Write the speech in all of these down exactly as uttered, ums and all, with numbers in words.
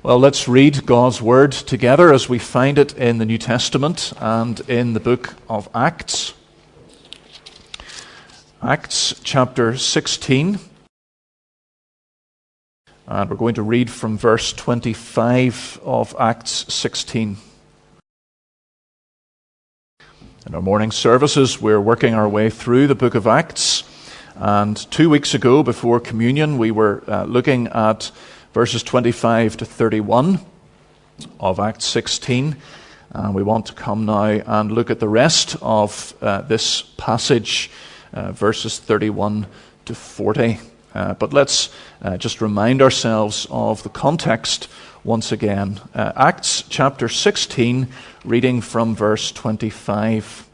Well, let's read God's Word together as we find it in the New Testament and in the book of Acts. Acts chapter sixteen. And we're going to read from verse twenty-five of Acts sixteen. In our morning services, we're working our way through the book of Acts. And two weeks ago, before communion, we were uh, looking at verses twenty-five to thirty-one of Acts sixteen. And we want to come now and look at the rest of uh, this passage, uh, verses thirty-one to forty. Uh, but let's uh, just remind ourselves of the context once again. Uh, Acts chapter sixteen, reading from verse twenty-five.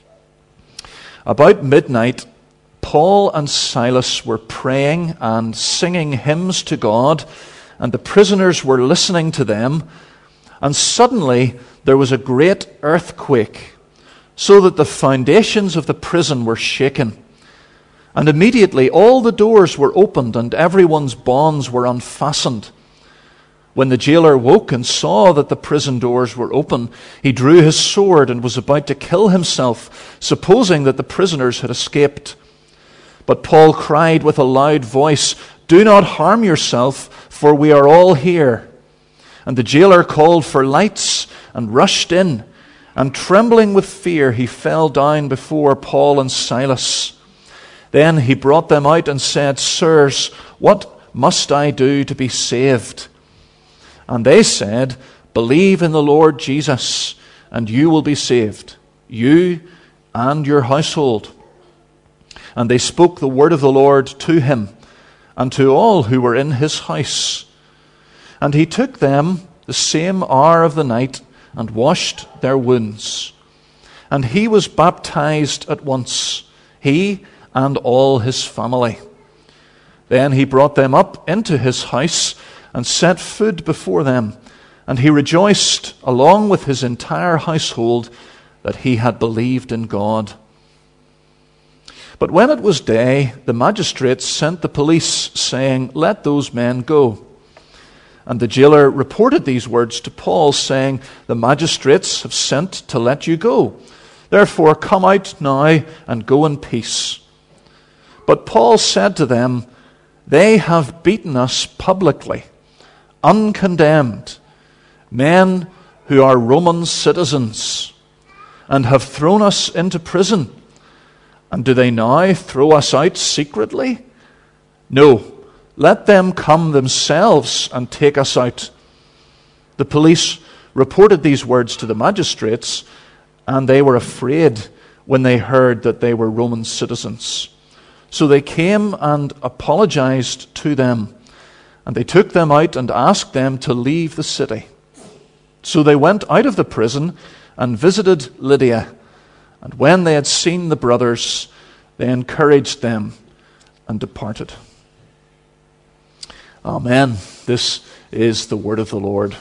About midnight, Paul and Silas were praying and singing hymns to God, and the prisoners were listening to them. And suddenly there was a great earthquake, so that the foundations of the prison were shaken. And immediately all the doors were opened and everyone's bonds were unfastened. When the jailer woke and saw that the prison doors were open, he drew his sword and was about to kill himself, supposing that the prisoners had escaped. But Paul cried with a loud voice, "Do not harm yourself, for we are all here." And the jailer called for lights and rushed in, and trembling with fear, he fell down before Paul and Silas. Then he brought them out and said, "Sirs, what must I do to be saved?" And they said, "Believe in the Lord Jesus, and you will be saved, you and your household." And they spoke the word of the Lord to him and to all who were in his house. And he took them the same hour of the night and washed their wounds. And he was baptized at once, he and all his family. Then he brought them up into his house and set food before them. And he rejoiced along with his entire household that he had believed in God. But when it was day, the magistrates sent the police, saying, "Let those men go." And the jailer reported these words to Paul, saying, "The magistrates have sent to let you go. Therefore come out now and go in peace." But Paul said to them, "They have beaten us publicly, uncondemned, men who are Roman citizens, and have thrown us into prison. And do they now throw us out secretly? No, let them come themselves and take us out." The police reported these words to the magistrates, and they were afraid when they heard that they were Roman citizens. So they came and apologized to them, and they took them out and asked them to leave the city. So they went out of the prison and visited Lydia. And when they had seen the brothers, they encouraged them and departed. Amen. This is the word of the Lord.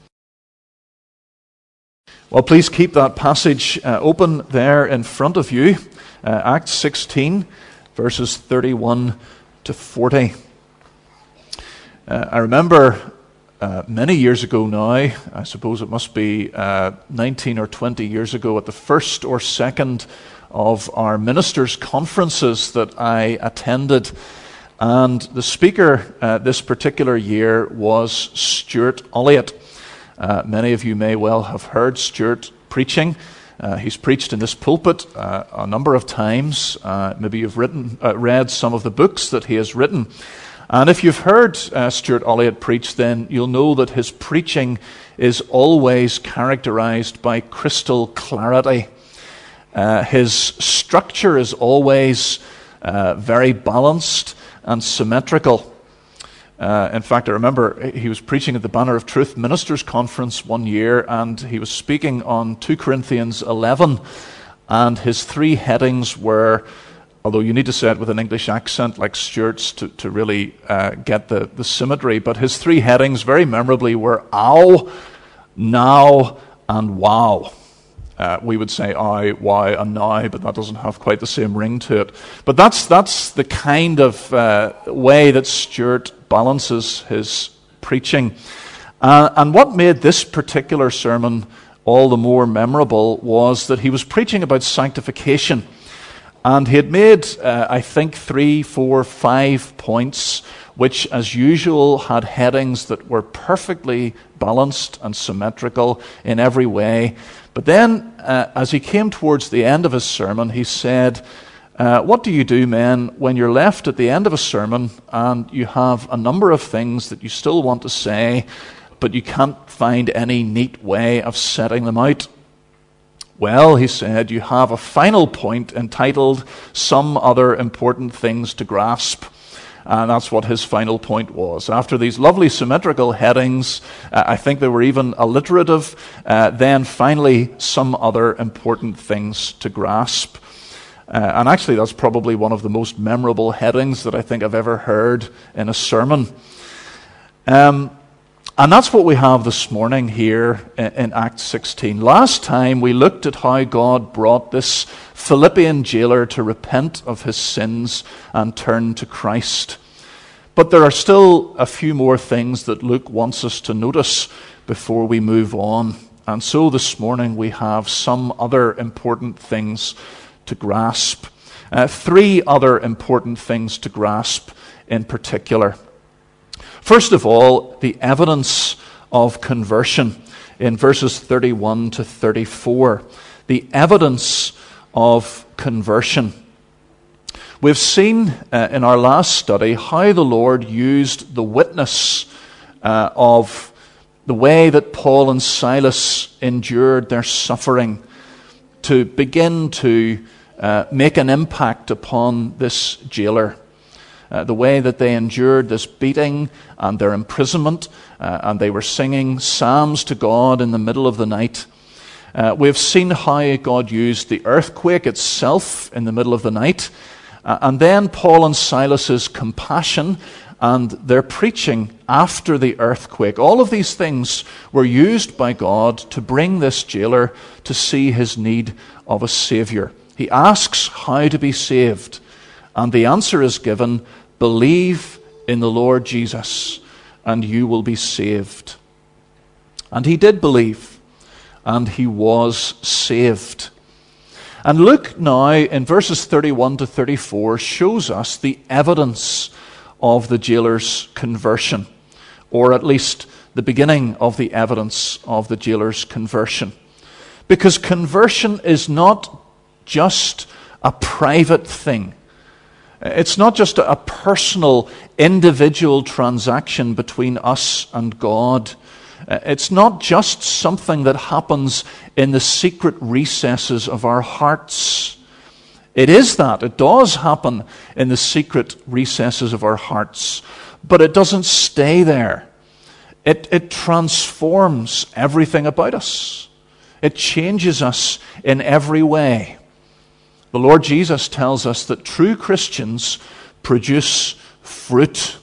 Well, please keep that passage uh, open there in front of you. Uh, Acts sixteen, verses thirty-one to forty. Uh, I remember uh, many years ago now, I suppose it must be uh, nineteen or twenty years ago, at the first or second of our ministers' conferences that I attended. And the speaker uh, this particular year was Stuart Olliott. Uh, many of you may well have heard Stuart preaching. Uh, he's preached in this pulpit uh, a number of times. Uh, maybe you've written, uh, read some of the books that he has written. And if you've heard uh, Stuart Olliott preach, then you'll know that his preaching is always characterized by crystal clarity. Uh, his structure is always uh, very balanced and symmetrical. Uh, in fact, I remember he was preaching at the Banner of Truth Ministers' Conference one year, and he was speaking on Second Corinthians eleven, and his three headings were, although you need to say it with an English accent like Stuart's to, to really uh, get the, the symmetry, but his three headings very memorably were ow, now, and wow. Uh, we would say I, why, and now, but that doesn't have quite the same ring to it. But that's that's the kind of uh, way that Stuart balances his preaching. Uh, and what made this particular sermon all the more memorable was that he was preaching about sanctification. And he had made, uh, I think, three, four, five points, which, as usual, had headings that were perfectly balanced and symmetrical in every way. But then, uh, as he came towards the end of his sermon, he said, uh, what do you do, men, when you're left at the end of a sermon and you have a number of things that you still want to say, but you can't find any neat way of setting them out? Well, he said, you have a final point entitled Some Other Important Things to Grasp. And that's what his final point was. After these lovely symmetrical headings, uh, I think they were even alliterative, uh, then finally, some other important things to grasp. Uh, and actually, that's probably one of the most memorable headings that I think I've ever heard in a sermon. Um, And that's what we have this morning here in Acts sixteen. Last time we looked at how God brought this Philippian jailer to repent of his sins and turn to Christ. But there are still a few more things that Luke wants us to notice before we move on. And so this morning we have some other important things to grasp. Uh, three other important things to grasp in particular. First of all, the evidence of conversion in verses thirty-one to thirty-four. The evidence of conversion. We've seen uh, in our last study how the Lord used the witness uh, of the way that Paul and Silas endured their suffering to begin to uh, make an impact upon this jailer. Uh, the way that they endured this beating and their imprisonment, uh, and they were singing psalms to God in the middle of the night. Uh, we've seen how God used the earthquake itself in the middle of the night, uh, and then Paul and Silas's compassion and their preaching after the earthquake. All of these things were used by God to bring this jailer to see his need of a Savior. He asks how to be saved, and the answer is given: believe in the Lord Jesus, and you will be saved. And he did believe, and he was saved. And Luke now, in verses thirty-one to thirty-four, shows us the evidence of the jailer's conversion, or at least the beginning of the evidence of the jailer's conversion. Because conversion is not just a private thing. It's not just a personal, individual transaction between us and God. It's not just something that happens in the secret recesses of our hearts. It is that. It does happen in the secret recesses of our hearts. But it doesn't stay there. It, it transforms everything about us. It changes us in every way. The Lord Jesus tells us that true Christians produce fruit.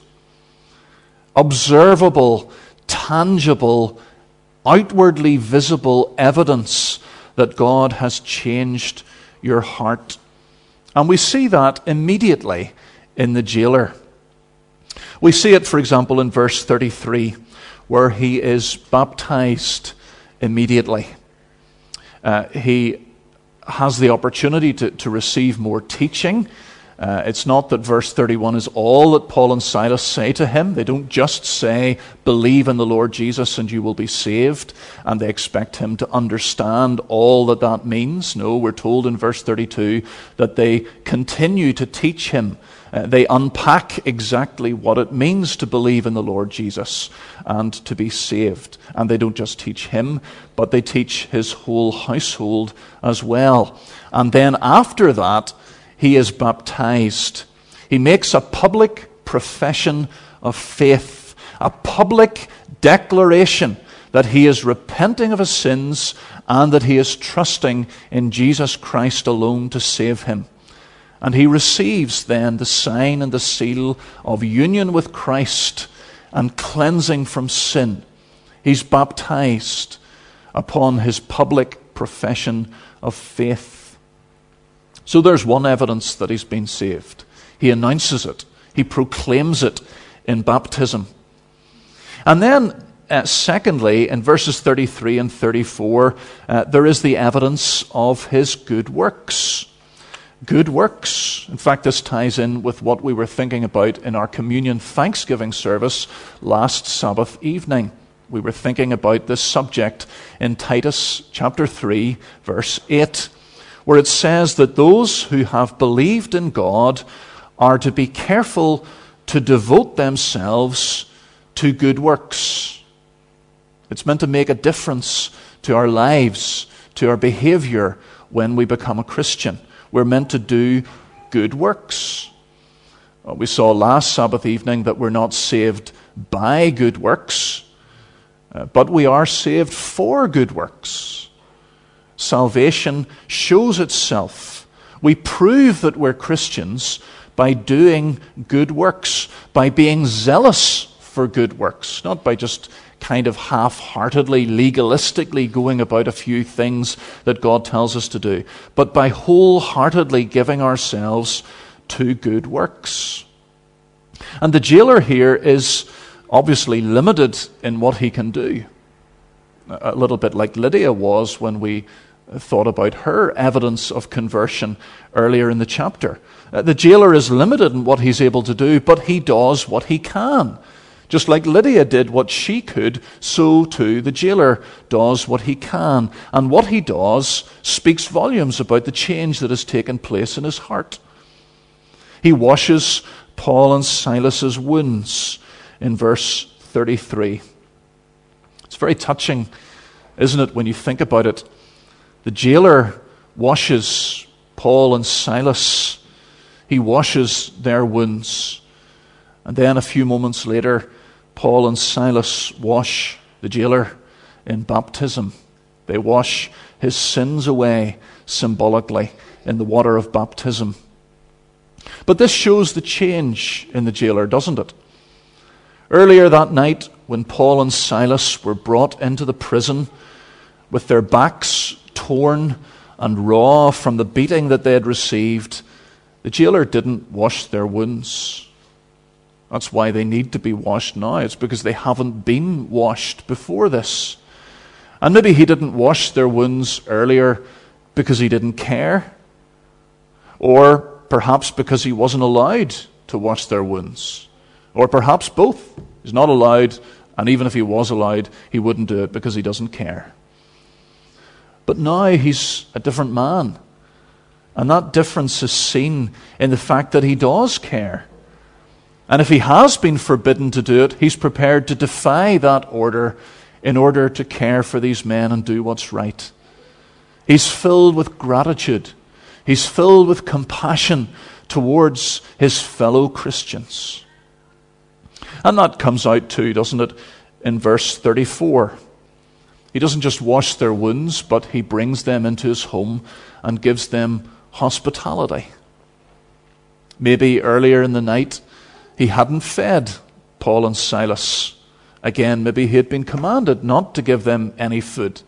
Observable, tangible, outwardly visible evidence that God has changed your heart. And we see that immediately in the jailer. We see it, for example, in verse thirty-three, where he is baptized immediately. Uh, he has the opportunity to, to receive more teaching. Uh, it's not that verse thirty-one is all that Paul and Silas say to him. They don't just say, believe in the Lord Jesus and you will be saved, and they expect him to understand all that that means. No, we're told in verse thirty-two that they continue to teach him. Uh, they unpack exactly what it means to believe in the Lord Jesus and to be saved. And they don't just teach him, but they teach his whole household as well. And then after that, he is baptized. He makes a public profession of faith, a public declaration that he is repenting of his sins and that he is trusting in Jesus Christ alone to save him. And he receives then the sign and the seal of union with Christ and cleansing from sin. He's baptized upon his public profession of faith. So there's one evidence that he's been saved. He announces it. He proclaims it in baptism. And then uh, secondly, in verses thirty-three and thirty-four, uh, there is the evidence of his good works. Good works. In fact, this ties in with what we were thinking about in our communion Thanksgiving service last Sabbath evening. We were thinking about this subject in Titus chapter three, verse eight, where it says that those who have believed in God are to be careful to devote themselves to good works. It's meant to make a difference to our lives, to our behavior when we become a Christian. We're meant to do good works. Well, we saw last Sabbath evening that we're not saved by good works, uh, but we are saved for good works. Salvation shows itself. We prove that we're Christians by doing good works, by being zealous for good works, not by just kind of half-heartedly, legalistically going about a few things that God tells us to do, but by wholeheartedly giving ourselves to good works. And the jailer here is obviously limited in what he can do, a little bit like Lydia was when we thought about her evidence of conversion earlier in the chapter. The jailer is limited in what he's able to do, but he does what he can. Just like Lydia did what she could, so too the jailer does what he can. And what he does speaks volumes about the change that has taken place in his heart. He washes Paul and Silas's wounds in verse thirty-three. It's very touching, isn't it, when you think about it? The jailer washes Paul and Silas. He washes their wounds. And then a few moments later, Paul and Silas wash the jailer in baptism. They wash his sins away symbolically in the water of baptism. But this shows the change in the jailer, doesn't it? Earlier that night, when Paul and Silas were brought into the prison with their backs torn and raw from the beating that they had received, the jailer didn't wash their wounds. That's why they need to be washed now. It's because they haven't been washed before this. And maybe he didn't wash their wounds earlier because he didn't care. Or perhaps because he wasn't allowed to wash their wounds. Or perhaps both. He's not allowed, and even if he was allowed, he wouldn't do it because he doesn't care. But now he's a different man. And that difference is seen in the fact that he does care. And if he has been forbidden to do it, he's prepared to defy that order in order to care for these men and do what's right. He's filled with gratitude. He's filled with compassion towards his fellow Christians. And that comes out too, doesn't it, in verse thirty-four. He doesn't just wash their wounds, but he brings them into his home and gives them hospitality. Maybe earlier in the night, he hadn't fed Paul and Silas. Again, maybe he had been commanded not to give them any food.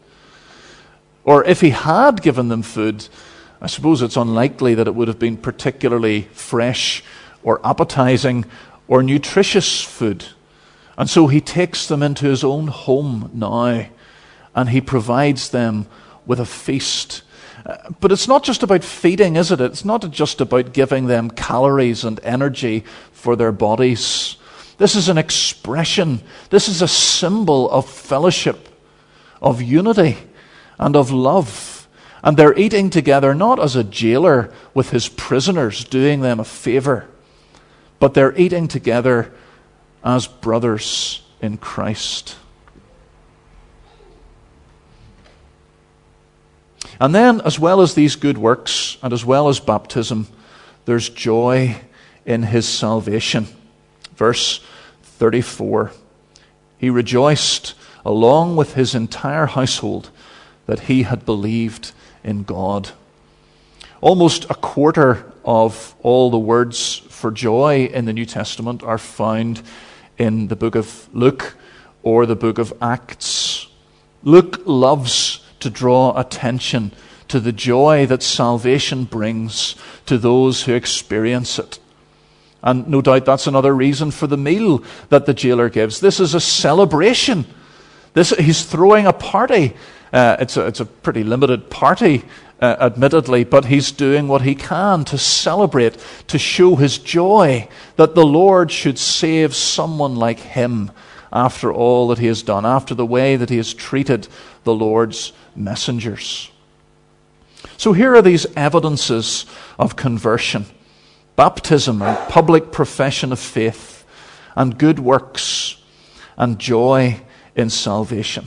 Or if he had given them food, I suppose it's unlikely that it would have been particularly fresh or appetizing or nutritious food. And so he takes them into his own home now, and he provides them with a feast. But it's not just about feeding, is it? It's not just about giving them calories and energy for their bodies. This is an expression. This is a symbol of fellowship, of unity, and of love. And they're eating together not as a jailer with his prisoners doing them a favor, but they're eating together as brothers in Christ. And then, as well as these good works, and as well as baptism, there's joy in his salvation. Verse thirty-four. He rejoiced along with his entire household that he had believed in God. Almost a quarter of all the words for joy in the New Testament are found in the book of Luke or the book of Acts. Luke loves to draw attention to the joy that salvation brings to those who experience it. And no doubt that's another reason for the meal that the jailer gives. This is a celebration This, he's throwing a party. Uh, it's, a, it's a pretty limited party, uh, admittedly, but he's doing what he can to celebrate, to show his joy that the Lord should save someone like him after all that he has done, after the way that he has treated the Lord's messengers. So here are these evidences of conversion: baptism and public profession of faith, and good works, and joy in salvation.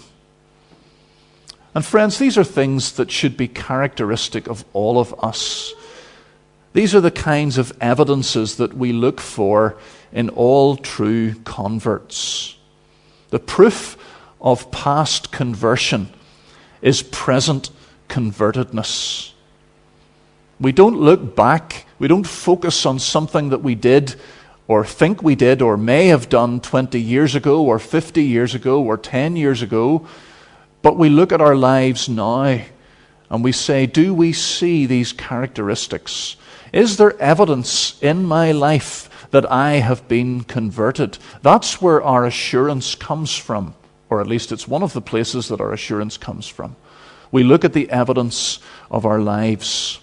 And friends, these are things that should be characteristic of all of us. These are the kinds of evidences that we look for in all true converts. The proof of past conversion is present convertedness. We don't look back. We don't focus on something that we did or think we did or may have done twenty years ago or fifty years ago or ten years ago. But we look at our lives now and we say, do we see these characteristics? Is there evidence in my life that I have been converted? That's where our assurance comes from, or at least it's one of the places that our assurance comes from. We look at the evidence of our lives.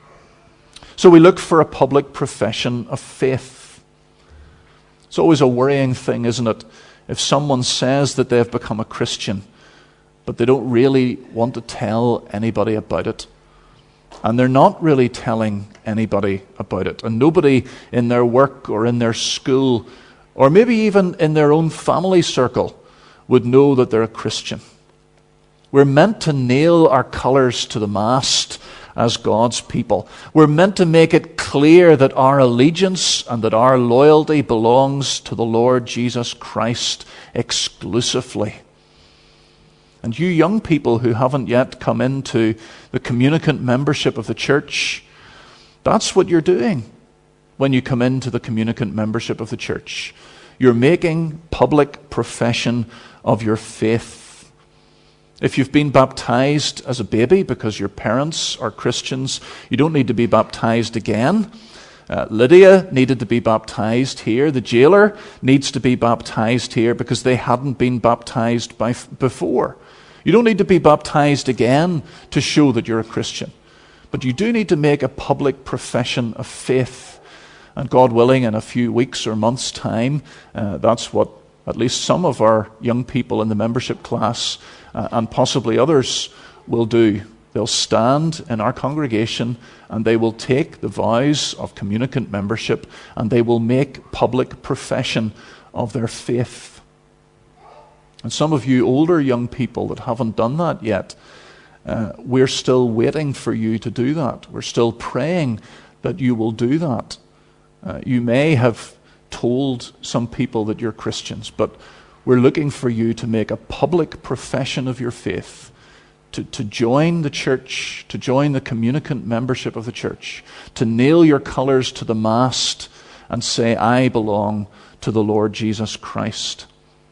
So we look for a public profession of faith. It's always a worrying thing, isn't it, if someone says that they've become a Christian, but they don't really want to tell anybody about it. And they're not really telling anybody about it. And nobody in their work or in their school, or maybe even in their own family circle, would know that they're a Christian. We're meant to nail our colours to the mast as God's people. We're meant to make it clear that our allegiance and that our loyalty belongs to the Lord Jesus Christ exclusively. And you young people who haven't yet come into the communicant membership of the church, that's what you're doing when you come into the communicant membership of the church. You're making public profession of your faith. If you've been baptized as a baby because your parents are Christians, you don't need to be baptized again. Uh, Lydia needed to be baptized here. The jailer needs to be baptized here because they hadn't been baptized by, before. You don't need to be baptized again to show that you're a Christian. But you do need to make a public profession of faith. And God willing, in a few weeks or months' time, uh, that's what at least some of our young people in the membership class uh, and possibly others will do. They'll stand in our congregation and they will take the vows of communicant membership and they will make public profession of their faith. And some of you older young people that haven't done that yet, uh, we're still waiting for you to do that. We're still praying that you will do that. Uh, you may have told some people that you're Christians, but we're looking for you to make a public profession of your faith, to, to join the church, to join the communicant membership of the church, to nail your colours to the mast and say, I belong to the Lord Jesus Christ.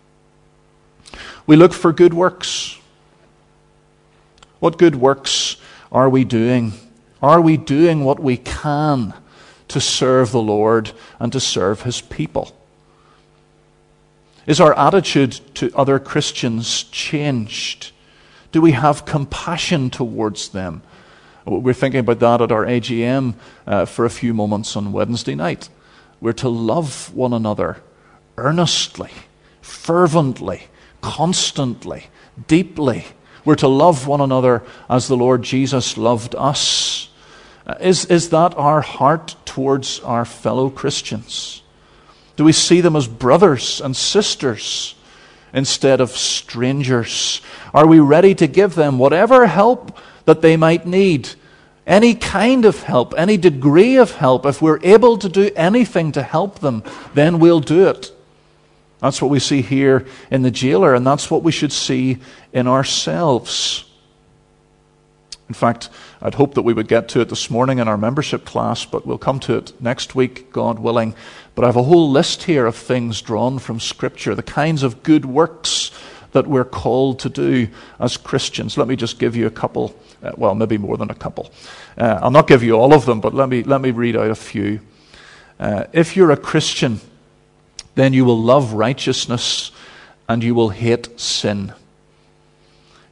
We look for good works. What good works are we doing? Are we doing what we can to serve the Lord and to serve His people? Is our attitude to other Christians changed? Do we have compassion towards them? We're thinking about that at our A G M uh, for a few moments on Wednesday night. We're to love one another earnestly, fervently, constantly, deeply. We're to love one another as the Lord Jesus loved us. Uh, is, is that our heart towards our fellow Christians? Do we see them as brothers and sisters instead of strangers? Are we ready to give them whatever help that they might need? Any kind of help, any degree of help. If we're able to do anything to help them, then we'll do it. That's what we see here in the jailer, and that's what we should see in ourselves. In fact, I'd hoped that we would get to it this morning in our membership class, but we'll come to it next week, God willing. But I have a whole list here of things drawn from Scripture, the kinds of good works that we're called to do as Christians. Let me just give you a couple, uh, well, maybe more than a couple. Uh, I'll not give you all of them, but let me, let me read out a few. Uh, if you're a Christian, then you will love righteousness and you will hate sin.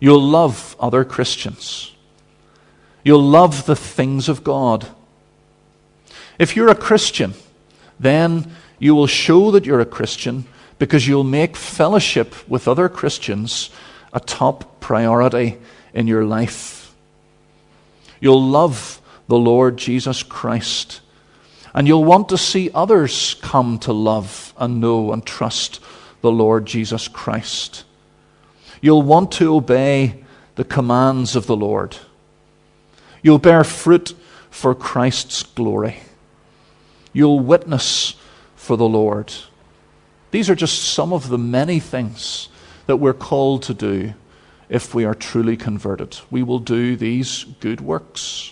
You'll love other Christians. You'll love the things of God. If you're a Christian, then you will show that you're a Christian because you'll make fellowship with other Christians a top priority in your life. You'll love the Lord Jesus Christ, and you'll want to see others come to love and know and trust the Lord Jesus Christ. You'll want to obey the commands of the Lord. You'll bear fruit for Christ's glory. You'll witness for the Lord. These are just some of the many things that we're called to do if we are truly converted. We will do these good works.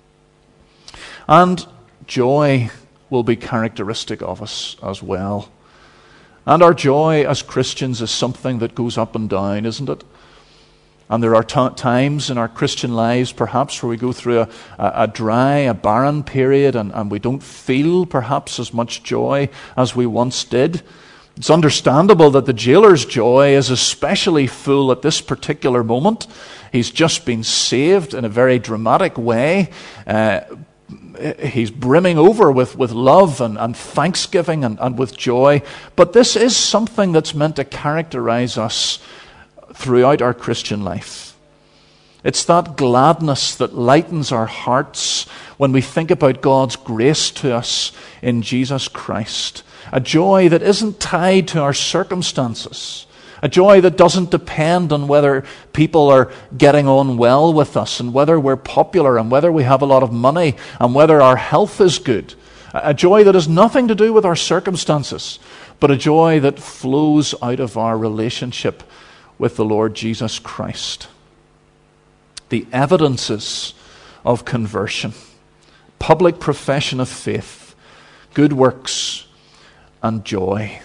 And joy will be characteristic of us as well. And our joy as Christians is something that goes up and down, isn't it? And there are t- times in our Christian lives, perhaps, where we go through a, a, a dry, a barren period, and, and we don't feel, perhaps, as much joy as we once did. It's understandable that the jailer's joy is especially full at this particular moment. He's just been saved in a very dramatic way. Uh, he's brimming over with, with love and, and thanksgiving and, and with joy. But this is something that's meant to characterize us throughout our Christian life. It's that gladness that lightens our hearts when we think about God's grace to us in Jesus Christ. A joy that isn't tied to our circumstances. A joy that doesn't depend on whether people are getting on well with us and whether we're popular and whether we have a lot of money and whether our health is good. A joy that has nothing to do with our circumstances, but a joy that flows out of our relationship with the Lord Jesus Christ. The evidences of conversion, public profession of faith, good works, and joy.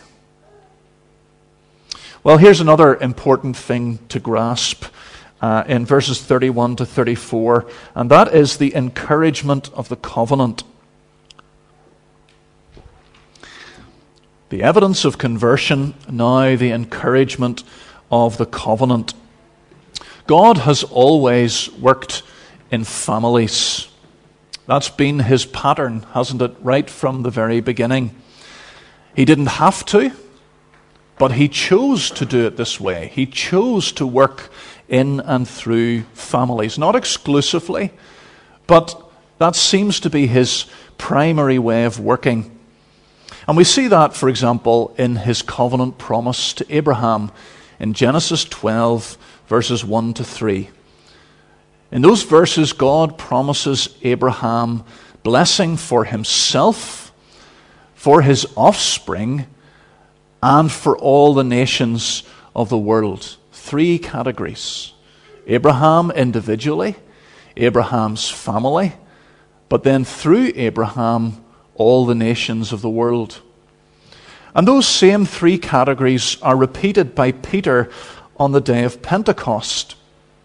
Well, here's another important thing to grasp uh, in verses thirty-one to thirty-four, and that is the encouragement of the covenant. The evidence of conversion, now the encouragement of the covenant. God has always worked in families. That's been his pattern, hasn't it, right from the very beginning. He didn't have to, but he chose to do it this way. He chose to work in and through families, not exclusively, but that seems to be his primary way of working. And we see that, for example, in his covenant promise to Abraham in Genesis twelve, verses one to three. In those verses, God promises Abraham blessing for himself, for his offspring, and for all the nations of the world. Three categories. Abraham individually, Abraham's family, but then through Abraham, all the nations of the world. And those same three categories are repeated by Peter on the day of Pentecost.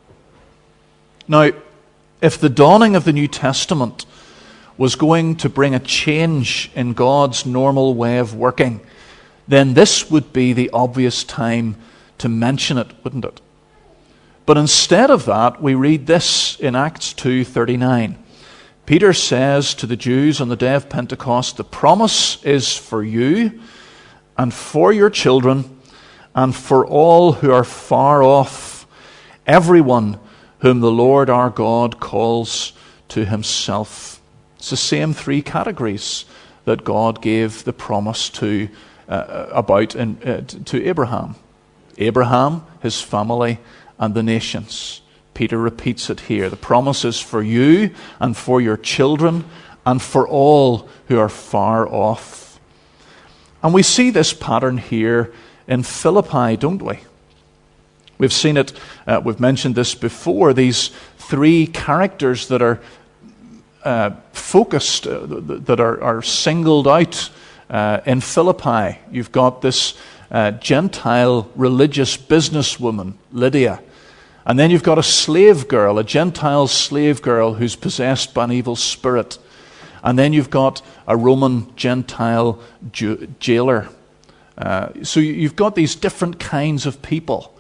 Now, if the dawning of the New Testament was going to bring a change in God's normal way of working, then this would be the obvious time to mention it, wouldn't it? But instead of that, we read this in Acts two thirty-nine. Peter says to the Jews on the day of Pentecost, "The promise is for you and for your children and for all who are far off, everyone whom the Lord our God calls to himself." It's the same three categories that God gave the promise to uh, about in, uh, to Abraham. Abraham, his family, and the nations. Peter repeats it here. The promise is for you and for your children and for all who are far off. And we see this pattern here in Philippi, don't we? We've seen it, uh, we've mentioned this before, these three characters that are uh, focused, uh, that are, are singled out uh, in Philippi. You've got this uh, Gentile religious businesswoman, Lydia. And then you've got a slave girl, a Gentile slave girl who's possessed by an evil spirit. And then you've got a Roman Gentile jailer. Uh, so you've got these different kinds of people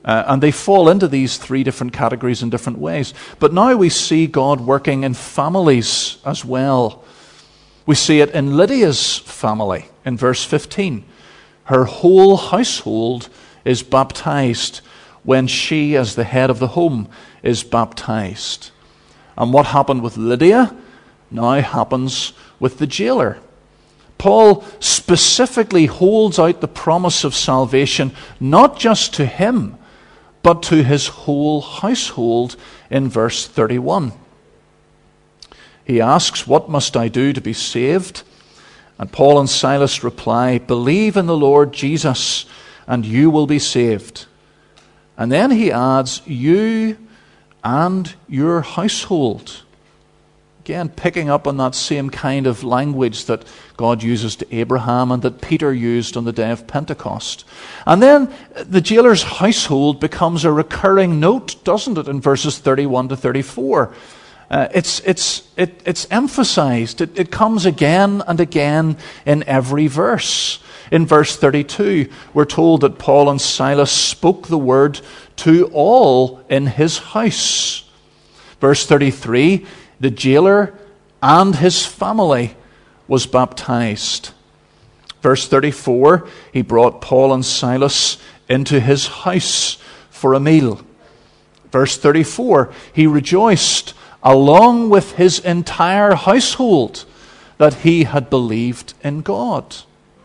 Uh, and they fall into these three different categories in different ways. But now we see God working in families as well. We see it in Lydia's family in verse fifteen. Her whole household is baptized when she, as the head of the home, is baptized. And what happened with Lydia now happens with the jailer. Paul specifically holds out the promise of salvation not just to him, but to his whole household in verse thirty-one. He asks, "What must I do to be saved?" And Paul and Silas reply, "Believe in the Lord Jesus, and you will be saved." And then he adds, "You and your household." Again, picking up on that same kind of language that God uses to Abraham and that Peter used on the day of Pentecost. And then the jailer's household becomes a recurring note, doesn't it, in verses thirty-one to thirty-four. Uh, it's, it's, it, it's emphasized. It, it comes again and again in every verse. In verse thirty-two, we're told that Paul and Silas spoke the word to all in his house. Verse thirty-three, the jailer and his family was baptized. Verse thirty-four, he brought Paul and Silas into his house for a meal. Verse thirty-four, he rejoiced along with his entire household that he had believed in God.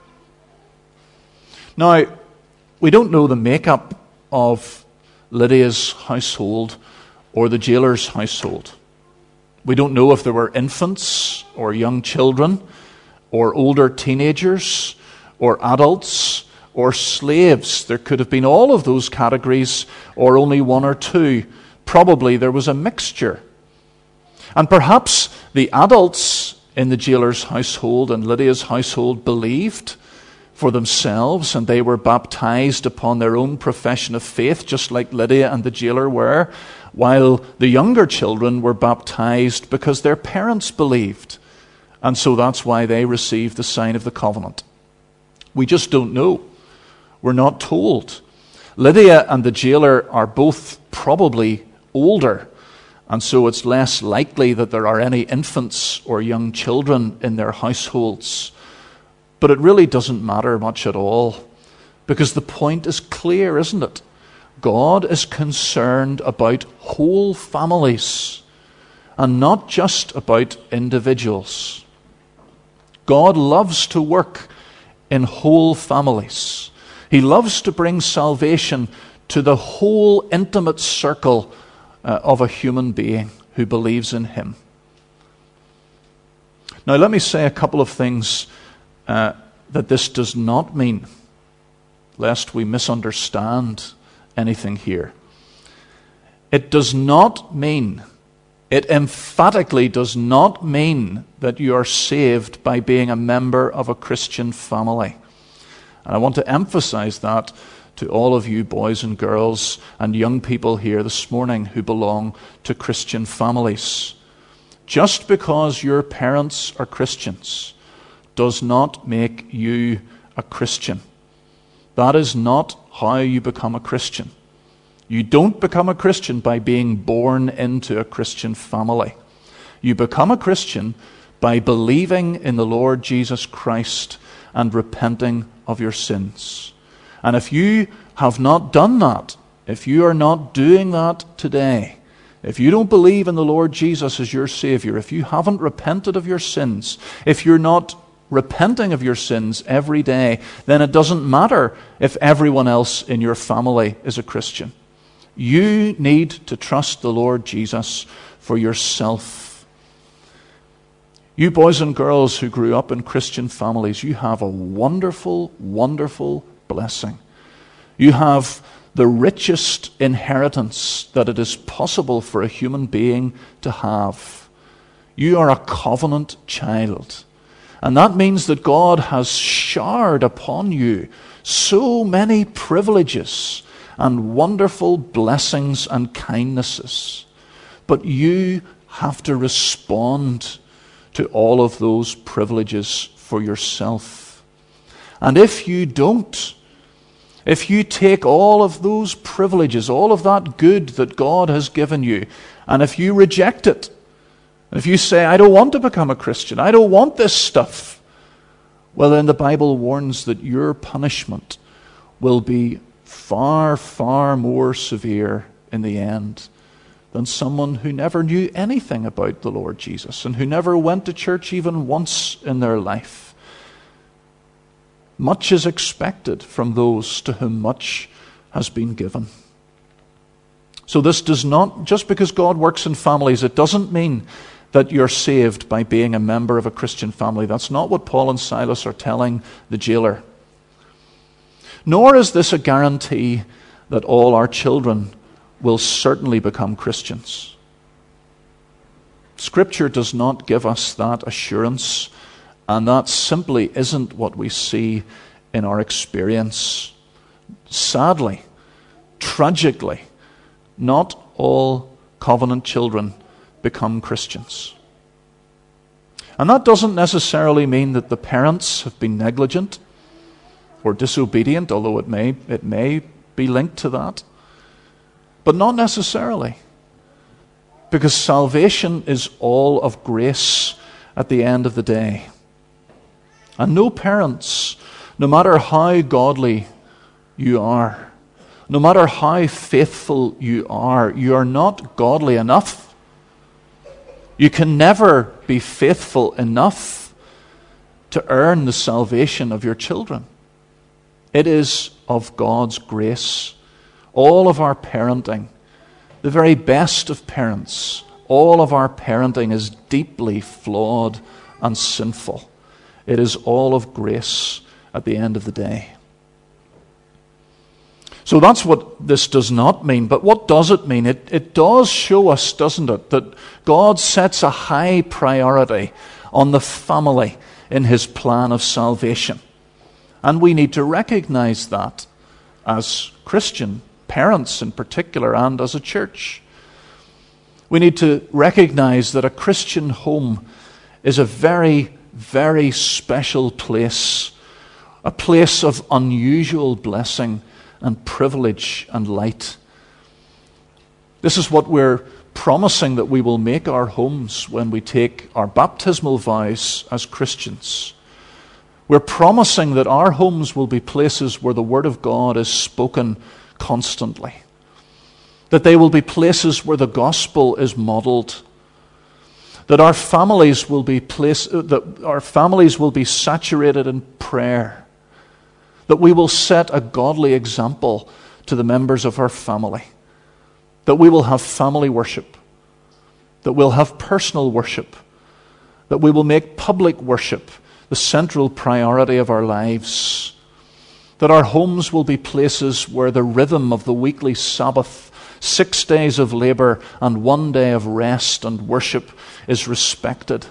Now, we don't know the makeup of Lydia's household or the jailer's household. We don't know if there were infants or young children or older teenagers or adults or slaves. There could have been all of those categories or only one or two. Probably there was a mixture. And perhaps the adults in the jailer's household and Lydia's household believed for themselves, and they were baptized upon their own profession of faith, just like Lydia and the jailer were, while the younger children were baptized because their parents believed. And so that's why they received the sign of the covenant. We just don't know. We're not told. Lydia and the jailer are both probably older, and so it's less likely that there are any infants or young children in their households. But it really doesn't matter much at all, because the point is clear, isn't it? God is concerned about whole families and not just about individuals. God loves to work in whole families. He loves to bring salvation to the whole intimate circle uh, of a human being who believes in him. Now, let me say a couple of things uh, that this does not mean, lest we misunderstand anything here. It does not mean, it emphatically does not mean that you are saved by being a member of a Christian family. And I want to emphasize that to all of you boys and girls and young people here this morning who belong to Christian families. Just because your parents are Christians does not make you a Christian. That is not how you become a Christian. You don't become a Christian by being born into a Christian family. You become a Christian by believing in the Lord Jesus Christ and repenting of your sins. And if you have not done that, if you are not doing that today, if you don't believe in the Lord Jesus as your Savior, if you haven't repented of your sins, if you're not repenting of your sins every day, then it doesn't matter if everyone else in your family is a Christian. You need to trust the Lord Jesus for yourself. You boys and girls who grew up in Christian families, you have a wonderful, wonderful blessing. You have the richest inheritance that it is possible for a human being to have. You are a covenant child. And that means that God has showered upon you so many privileges and wonderful blessings and kindnesses. But you have to respond to all of those privileges for yourself. And if you don't, if you take all of those privileges, all of that good that God has given you, and if you reject it, and if you say, I don't want to become a Christian, I don't want this stuff, well, then the Bible warns that your punishment will be far, far more severe in the end than someone who never knew anything about the Lord Jesus and who never went to church even once in their life. Much is expected from those to whom much has been given. So this does not, just because God works in families, it doesn't mean that you're saved by being a member of a Christian family. That's not what Paul and Silas are telling the jailer. Nor is this a guarantee that all our children will certainly become Christians. Scripture does not give us that assurance, and that simply isn't what we see in our experience. Sadly, tragically, not all covenant children become Christians. And that doesn't necessarily mean that the parents have been negligent or disobedient, although it may, it may be linked to that. But not necessarily. Because salvation is all of grace at the end of the day. And no parents, no matter how godly you are, no matter how faithful you are, you are not godly enough. You can never be faithful enough to earn the salvation of your children. It is of God's grace. All of our parenting, the very best of parents, all of our parenting is deeply flawed and sinful. It is all of grace at the end of the day. So that's what this does not mean. But what does it mean? It, it does show us, doesn't it, that God sets a high priority on the family in his plan of salvation. And we need to recognize that as Christian parents in particular, and as a church. We need to recognize that a Christian home is a very, very special place, a place of unusual blessing and privilege and light. This is what we're promising that we will make our homes when we take our baptismal vows as Christians. We're promising that our homes will be places where the Word of God is spoken constantly. That they will be places where the gospel is modeled. That our families will be place, that our families will be saturated in prayer. That we will set a godly example to the members of our family. That we will have family worship. That we'll have personal worship. That we will make public worship the central priority of our lives. That our homes will be places where the rhythm of the weekly Sabbath, six days of labor and one day of rest and worship is respected.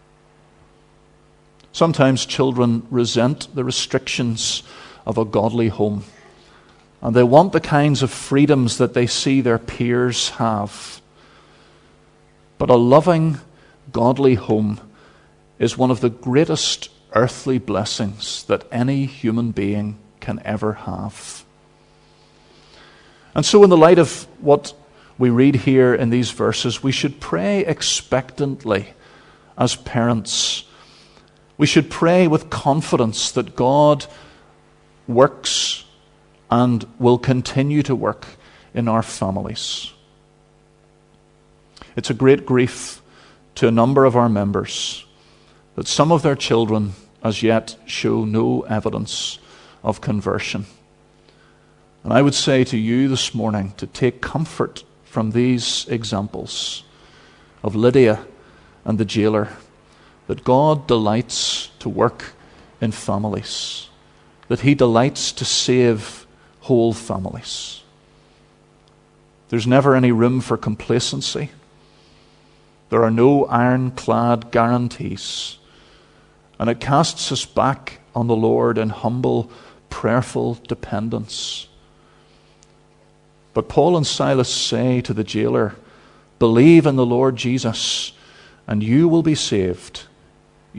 Sometimes children resent the restrictions of a godly home, and they want the kinds of freedoms that they see their peers have. But a loving, godly home is one of the greatest earthly blessings that any human being can ever have. And so in the light of what we read here in these verses, we should pray expectantly as parents. We should pray with confidence that God works and will continue to work in our families. It's a great grief to a number of our members that some of their children as yet show no evidence of conversion. And I would say to you this morning to take comfort from these examples of Lydia and the jailer, that God delights to work in families, that he delights to save whole families. There's never any room for complacency. There are no ironclad guarantees. And it casts us back on the Lord in humble, prayerful dependence. But Paul and Silas say to the jailer, believe in the Lord Jesus, and you will be saved,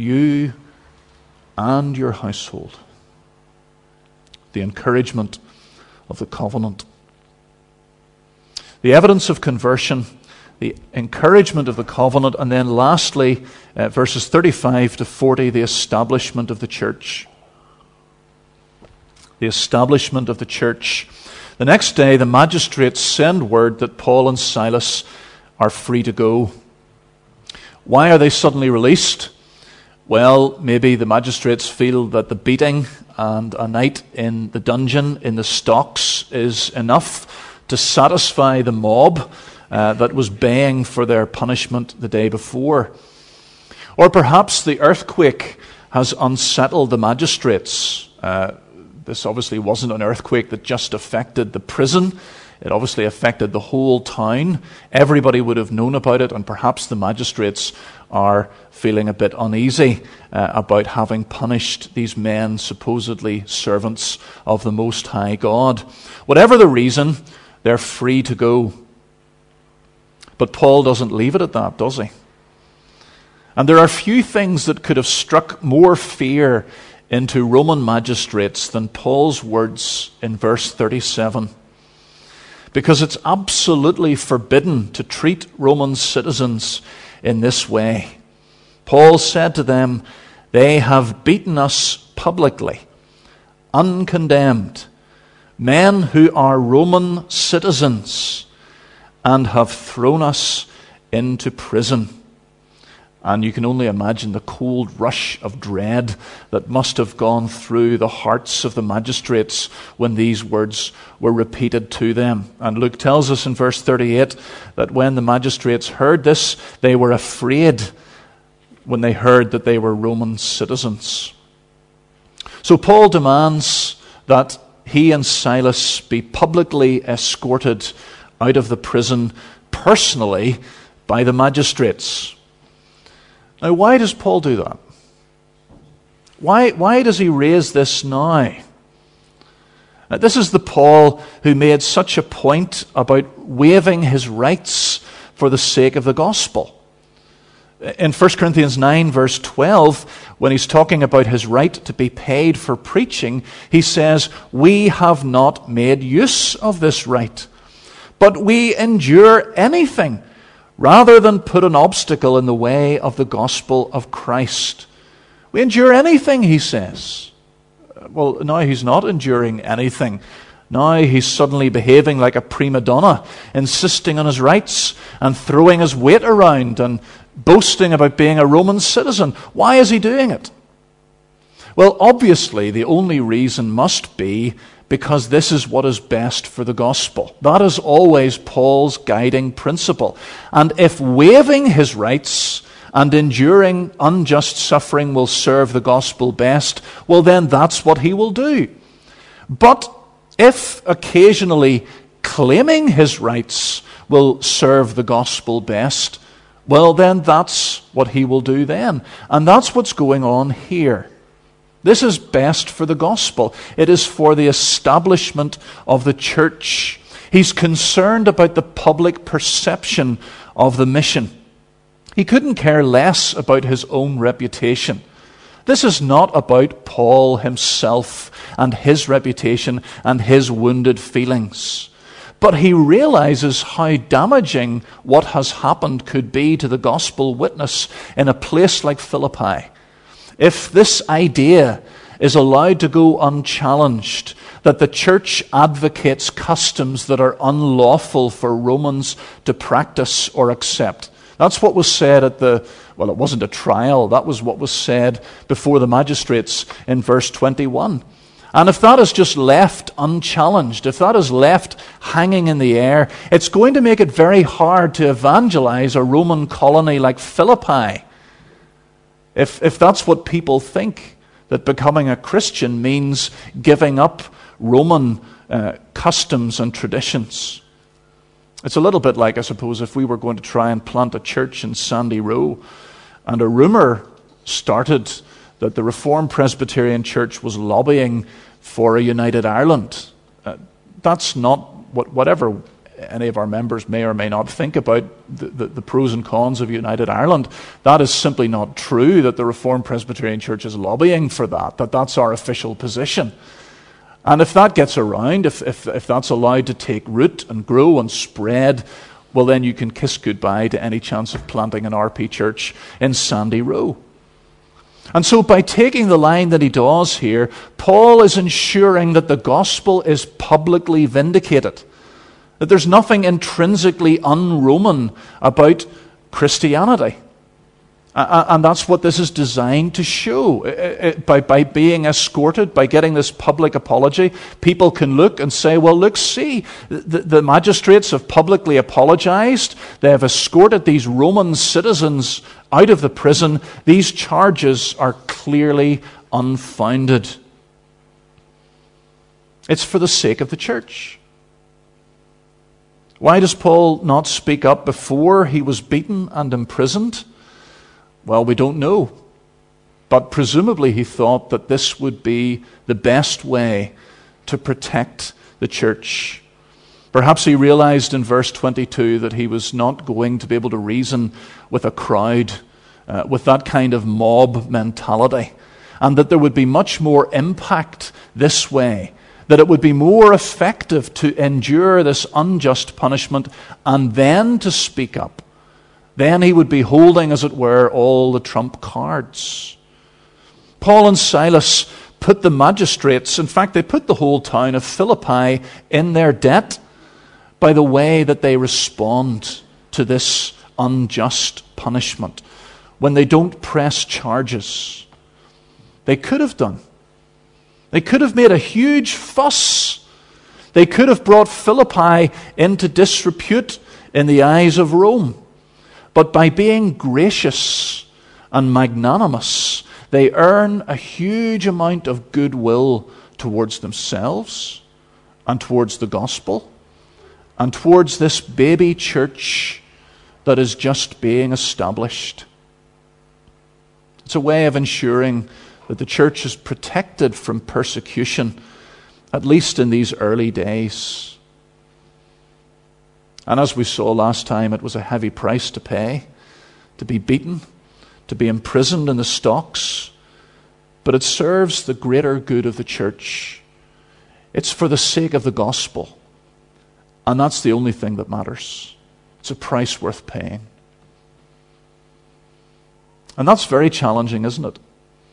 you and your household. The encouragement of the covenant. The evidence of conversion, the encouragement of the covenant, and then lastly, uh, verses thirty-five to forty, the establishment of the church. The establishment of the church. The next day, the magistrates send word that Paul and Silas are free to go. Why are they suddenly released? Well, maybe the magistrates feel that the beating and a night in the dungeon in the stocks is enough to satisfy the mob uh, that was baying for their punishment the day before. Or perhaps the earthquake has unsettled the magistrates. Uh, this obviously wasn't an earthquake that just affected the prison. It obviously affected the whole town. Everybody would have known about it, and perhaps the magistrates are feeling a bit uneasy uh, about having punished these men, supposedly servants of the Most High God. Whatever the reason, they're free to go. But Paul doesn't leave it at that, does he? And there are few things that could have struck more fear into Roman magistrates than Paul's words in verse thirty-seven. Because it's absolutely forbidden to treat Roman citizens in this way. Paul said to them, "They have beaten us publicly, uncondemned, men who are Roman citizens, and have thrown us into prison." And you can only imagine the cold rush of dread that must have gone through the hearts of the magistrates when these words were repeated to them. And Luke tells us in verse thirty-eight that when the magistrates heard this, they were afraid when they heard that they were Roman citizens. So Paul demands that he and Silas be publicly escorted out of the prison personally by the magistrates. Now, why does Paul do that? Why, why does he raise this now? Now? This is the Paul who made such a point about waiving his rights for the sake of the gospel. In First Corinthians nine, verse twelve, when he's talking about his right to be paid for preaching, he says, "We have not made use of this right, but we endure anything rather than put an obstacle in the way of the gospel of Christ." We endure anything, he says. Well, now he's not enduring anything. Now he's suddenly behaving like a prima donna, insisting on his rights and throwing his weight around and boasting about being a Roman citizen. Why is he doing it? Well, obviously, the only reason must be because this is what is best for the gospel. That is always Paul's guiding principle. And if waiving his rights and enduring unjust suffering will serve the gospel best, well then that's what he will do. But if occasionally claiming his rights will serve the gospel best, well then that's what he will do then. And that's what's going on here. This is best for the gospel. It is for the establishment of the church. He's concerned about the public perception of the mission. He couldn't care less about his own reputation. This is not about Paul himself and his reputation and his wounded feelings. But he realizes how damaging what has happened could be to the gospel witness in a place like Philippi. If this idea is allowed to go unchallenged, that the church advocates customs that are unlawful for Romans to practice or accept. That's what was said at the, well, it wasn't a trial, that was what was said before the magistrates in verse twenty-one. And if that is just left unchallenged, if that is left hanging in the air, it's going to make it very hard to evangelize a Roman colony like Philippi. If if that's what people think, that becoming a Christian means giving up Roman uh, customs and traditions. It's a little bit like, I suppose, if we were going to try and plant a church in Sandy Row, and a rumor started that the Reformed Presbyterian Church was lobbying for a united Ireland. Uh, that's not what, whatever any of our members may or may not think about the, the, the pros and cons of United Ireland. That is simply not true, that the Reformed Presbyterian Church is lobbying for that, that that's our official position. And if that gets around, if, if, if that's allowed to take root and grow and spread, well, then you can kiss goodbye to any chance of planting an R P church in Sandy Row. And so by taking the line that he does here, Paul is ensuring that the gospel is publicly vindicated, that there's nothing intrinsically un-Roman about Christianity. And that's what this is designed to show. By, by being escorted, by getting this public apology, people can look and say, well, look, see, the, the magistrates have publicly apologized. They have escorted these Roman citizens out of the prison. These charges are clearly unfounded. It's for the sake of the church. Why does Paul not speak up before he was beaten and imprisoned? Well, we don't know. But presumably he thought that this would be the best way to protect the church. Perhaps he realized in verse twenty-two that he was not going to be able to reason with a crowd, uh, with that kind of mob mentality, and that there would be much more impact this way, that it would be more effective to endure this unjust punishment and then to speak up. Then he would be holding, as it were, all the trump cards. Paul and Silas put the magistrates, in fact, they put the whole town of Philippi in their debt by the way that they respond to this unjust punishment when they don't press charges. They could have done. They could have made a huge fuss. They could have brought Philippi into disrepute in the eyes of Rome. But by being gracious and magnanimous, they earn a huge amount of goodwill towards themselves and towards the gospel and towards this baby church that is just being established. It's a way of ensuring that the church is protected from persecution, at least in these early days. And as we saw last time, it was a heavy price to pay, to be beaten, to be imprisoned in the stocks. But it serves the greater good of the church. It's for the sake of the gospel. And that's the only thing that matters. It's a price worth paying. And that's very challenging, isn't it?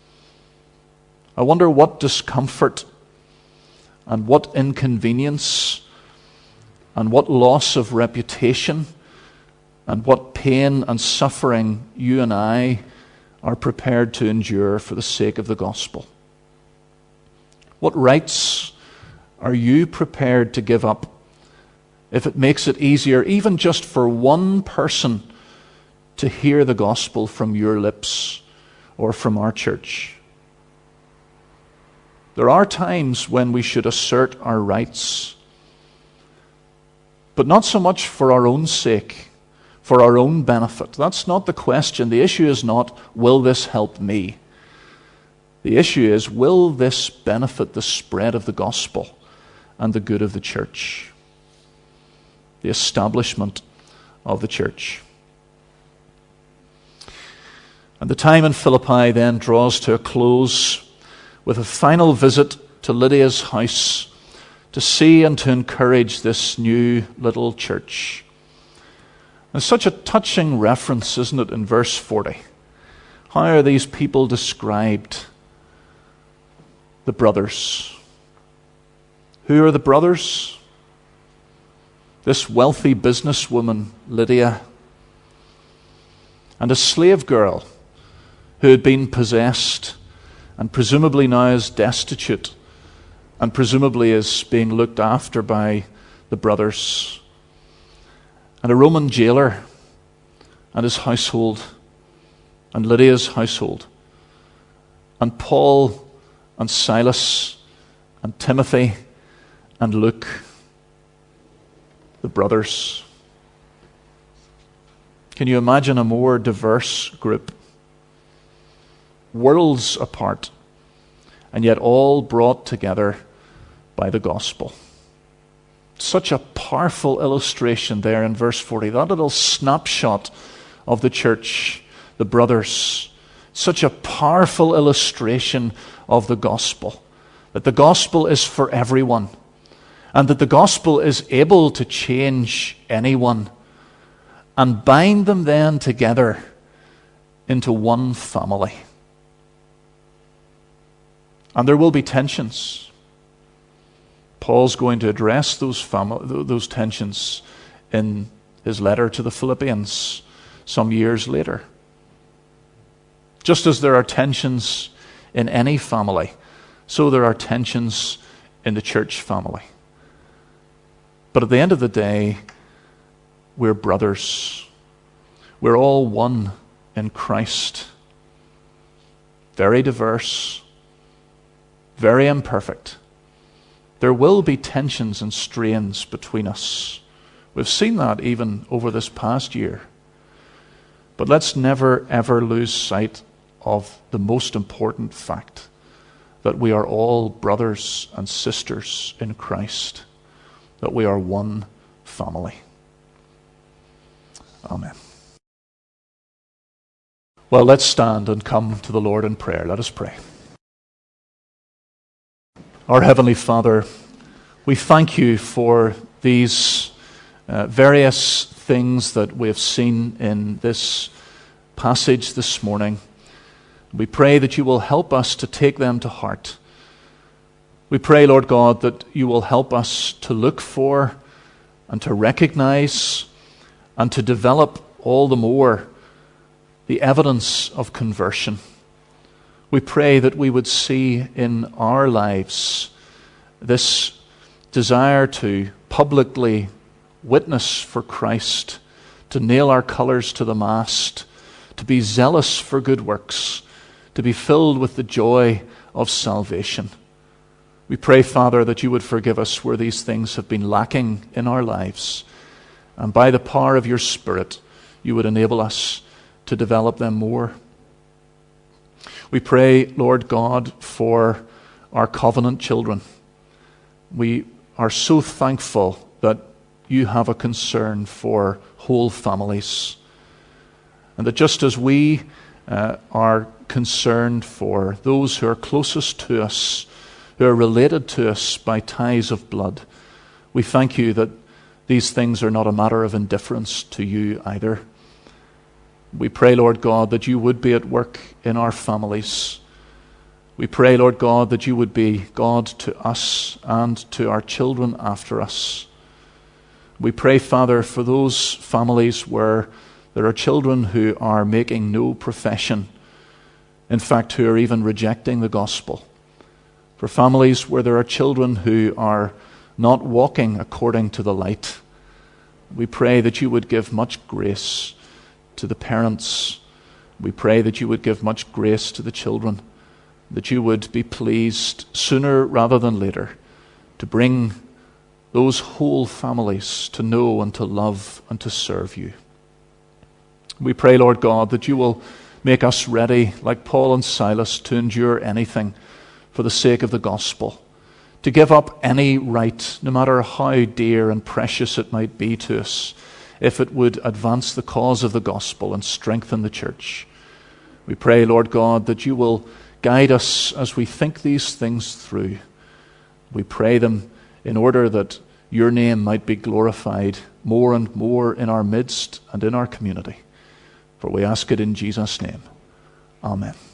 I wonder what discomfort and what inconvenience and what loss of reputation and what pain and suffering you and I are prepared to endure for the sake of the gospel. What rights are you prepared to give up if it makes it easier, even just for one person, to hear the gospel from your lips or from our church? There are times when we should assert our rights, but not so much for our own sake, for our own benefit. That's not the question. The issue is not, will this help me? The issue is, will this benefit the spread of the gospel and the good of the church, the establishment of the church? And the time in Philippi then draws to a close with a final visit to Lydia's house to see and to encourage this new little church. There's such a touching reference, isn't it, in verse forty? How are these people described? The brothers. Who are the brothers? This wealthy businesswoman, Lydia, and a slave girl who had been possessed and presumably now is destitute and presumably is being looked after by the brothers, and a Roman jailer and his household, and Lydia's household, and Paul and Silas and Timothy and Luke, the brothers. Can you imagine a more diverse group? Worlds apart, and yet all brought together by the gospel. Such a powerful illustration there in verse forty, that little snapshot of the church, the brothers. Such a powerful illustration of the gospel, that the gospel is for everyone, and that the gospel is able to change anyone and bind them then together into one family. And there will be tensions. Paul's going to address those fami- those tensions in his letter to the Philippians some years later. Just as there are tensions in any family, so there are tensions in the church family. But at the end of the day, we're brothers. We're all one in Christ. Very diverse, very imperfect. There will be tensions and strains between us. We've seen that even over this past year. But let's never, ever lose sight of the most important fact, that we are all brothers and sisters in Christ, that we are one family. Amen. Well, let's stand and come to the Lord in prayer. Let us pray. Our Heavenly Father, we thank you for these uh, various things that we have seen in this passage this morning. We pray that you will help us to take them to heart. We pray, Lord God, that you will help us to look for and to recognize and to develop all the more the evidence of conversion. We pray that we would see in our lives this desire to publicly witness for Christ, to nail our colors to the mast, to be zealous for good works, to be filled with the joy of salvation. We pray, Father, that you would forgive us where these things have been lacking in our lives, and by the power of your Spirit, you would enable us to develop them more. We pray, Lord God, for our covenant children. We are so thankful that you have a concern for whole families, and that just as we uh, are concerned for those who are closest to us, who are related to us by ties of blood, we thank you that these things are not a matter of indifference to you either. We pray, Lord God, that you would be at work in our families. We pray, Lord God, that you would be God to us and to our children after us. We pray, Father, for those families where there are children who are making no profession, in fact, who are even rejecting the gospel. For families where there are children who are not walking according to the light, we pray that you would give much grace to the parents. We pray that you would give much grace to the children, that you would be pleased sooner rather than later to bring those whole families to know and to love and to serve you. We pray, Lord God, that you will make us ready, like Paul and Silas, to endure anything for the sake of the gospel, to give up any right, no matter how dear and precious it might be to us, if it would advance the cause of the gospel and strengthen the church. We pray, Lord God, that you will guide us as we think these things through. We pray them in order that your name might be glorified more and more in our midst and in our community. For we ask it in Jesus' name. Amen.